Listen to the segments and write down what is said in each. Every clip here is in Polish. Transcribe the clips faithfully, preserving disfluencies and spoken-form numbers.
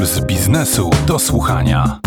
Puls biznesu do słuchania.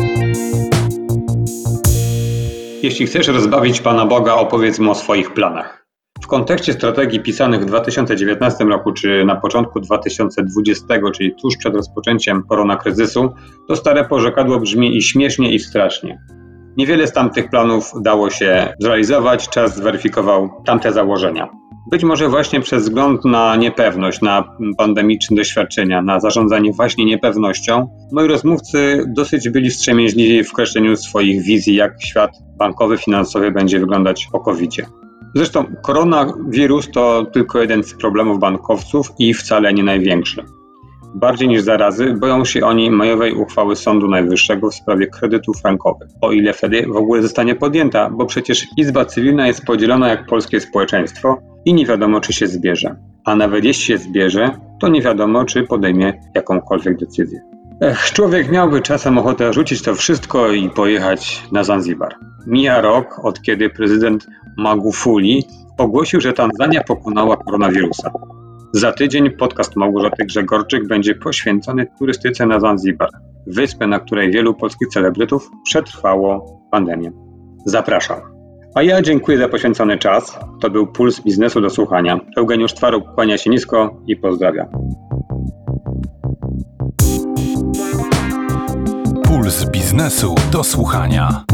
Jeśli chcesz rozbawić Pana Boga, opowiedz Mu o swoich planach. W kontekście strategii pisanych w dwa tysiące dziewiętnastym roku czy na początku dwa tysiące dwudziestego, czyli tuż przed rozpoczęciem koronakryzysu, to stare porzekadło brzmi i śmiesznie, i strasznie. Niewiele z tamtych planów dało się zrealizować, czas zweryfikował tamte założenia. Być może właśnie przez wzgląd na niepewność, na pandemiczne doświadczenia, na zarządzanie właśnie niepewnością, moi rozmówcy dosyć byli wstrzemięźliwi w kreśleniu swoich wizji, jak świat bankowy, finansowy będzie wyglądać po kowidzie. Zresztą koronawirus to tylko jeden z problemów bankowców i wcale nie największy. Bardziej niż zarazy boją się oni majowej uchwały Sądu Najwyższego w sprawie kredytów frankowych. O ile wtedy w ogóle zostanie podjęta, bo przecież Izba Cywilna jest podzielona jak polskie społeczeństwo i nie wiadomo, czy się zbierze. A nawet jeśli się zbierze, to nie wiadomo, czy podejmie jakąkolwiek decyzję. Ech, człowiek miałby czasem ochotę rzucić to wszystko i pojechać na Zanzibar. Mija rok, od kiedy prezydent Magufuli ogłosił, że Tanzania pokonała koronawirusa. Za tydzień podcast Małgorzaty Grzegorczyk będzie poświęcony turystyce na Zanzibar, wyspę, na której wielu polskich celebrytów przetrwało pandemię. Zapraszam. A ja dziękuję za poświęcony czas. To był Puls biznesu do słuchania. Eugeniusz Twaruk kłania się nisko i pozdrawia. Puls biznesu do słuchania.